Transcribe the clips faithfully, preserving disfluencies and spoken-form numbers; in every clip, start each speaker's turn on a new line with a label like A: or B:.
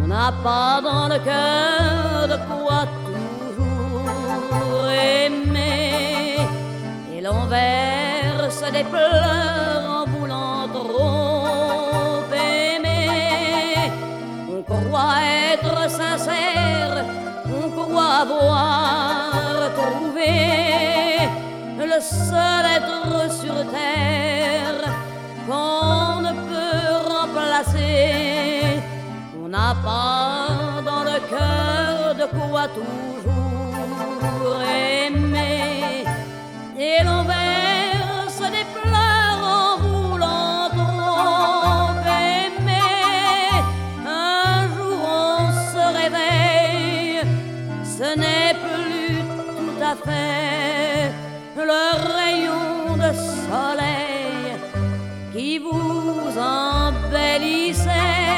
A: n'a pas dans le cœur de quoi toujours aimer, et l'on verse des pleurs en voulant trop aimer. On croit être sincère, on croit avoir trouvé le seul être sur terre qu'on ne peut remplacer. On n'a pas dans le cœur de quoi toujours aimer, et l'on verse des pleurs en voulant trop aimer. Un jour on se réveille, ce n'est plus tout à fait le rayon de soleil qui vous embellissait.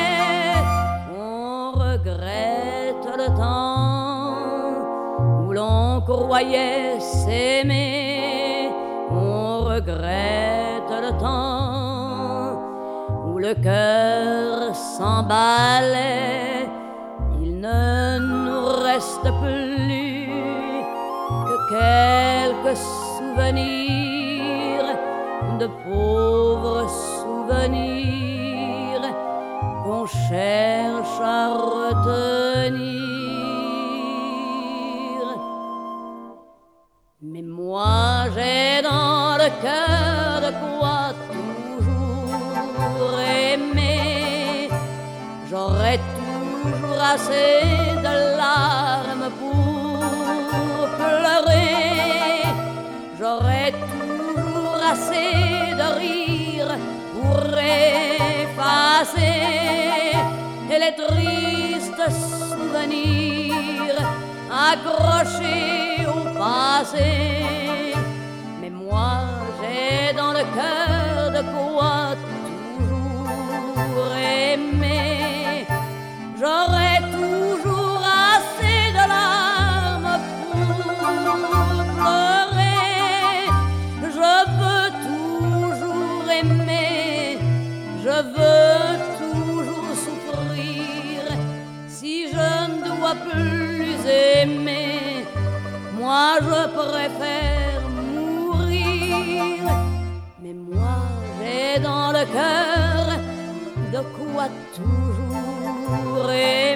A: On regrette le temps où l'on croyait s'aimer. On regrette le temps où le cœur s'emballait. Il ne nous reste plus que quelques souvenirs, de pauvres souvenirs qu'on cherche à retenir. Mais moi j'ai dans le cœur de quoi toujours aimer. J'aurais toujours assez de larmes pour pleurer. J'aurais toujours assez de rire pour effacer les tristes souvenirs accrochés au passé. Mais moi j'ai dans le cœur de quoi toujours aimer. J'aurais toujours assez de larmes pour pleurer. Je veux toujours aimer, je veux toujours souffrir. Si je ne dois plus aimer, moi je préfère mourir. Mais moi j'ai dans le cœur de quoi toujours aimer.